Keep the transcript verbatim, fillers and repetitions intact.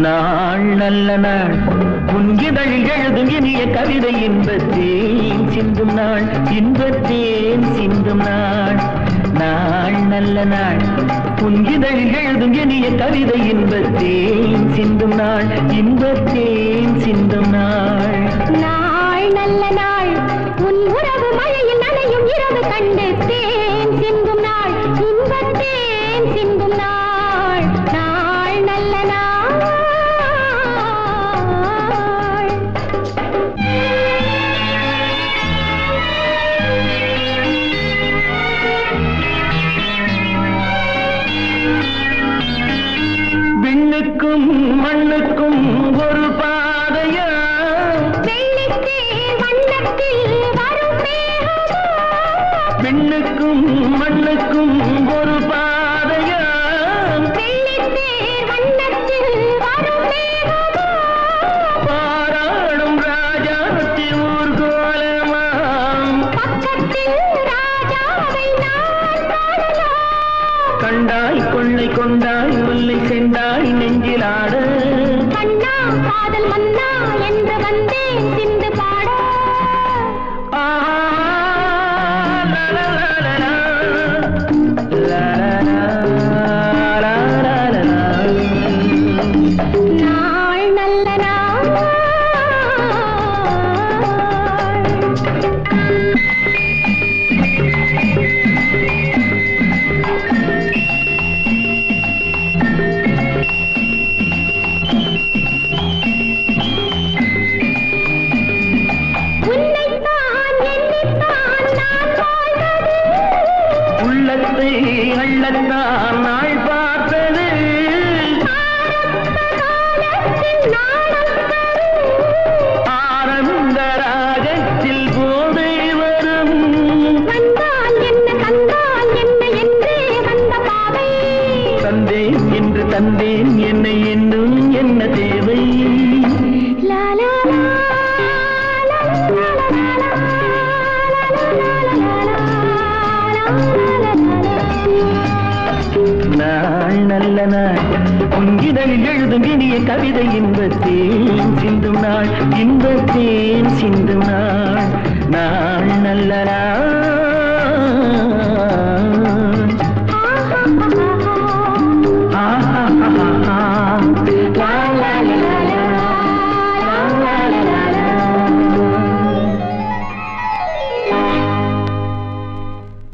நாள் நல்ல நாள் உன்கிதழில் எழுதும் இனிய கவிதை இன்பத்தேன் சிந்தும் நாள் இன்பத்தேன் சிந்தும் நாள் நாள் நல்ல நாள் உன்கிதழில் எழுதும் இனிய கவிதை இன்பத்தேன் சிந்தும் நாள் இன்பத்தேன் சிந்தும் நாள் நாள் நல்ல நாள் உன் உறவு மழையில் நனையும் இரவு கண்டு தேன் சிந்தும் நாள் இன்பத்தேன் சிந்தும் நாள் நாள் நல்ல நாள் விண்ணுக்கும் மண்ணுக்கும் ஒரு பாதையா விண்ணுக்கும் மண்ணுக்கும் ஒரு பாதையா பாராடும் ராஜாத்தி ஊர்கோலமாம் கண்டாய் கொள்ளை கொண்டாய் முல்லை செண்டாய் நெஞ்சிலாட கண்ணா காதல் மன்னா என்று வந்தேன் சிந்து பாட நாள் நல்ல நாள் உள்ளத்தை அள்ளத்தான் நாள் பார்த்தது ஆனந்த ராகத்தில் போதை வரும் வந்தால் என்ன தந்தால் என்ன என்றே வந்த பாவை தந்தேன் என்று தந்தேன் என்னை என்னும் என்ன தேவை லாலா நாள் நல்ல நாள் உன்கிதழில் எழுதும் இனிய கவிதை இன்பத்தேன் சிந்தும் நாள் இன்பத்தேன் சிந்தும் நாள் நாள் நல்ல நாள்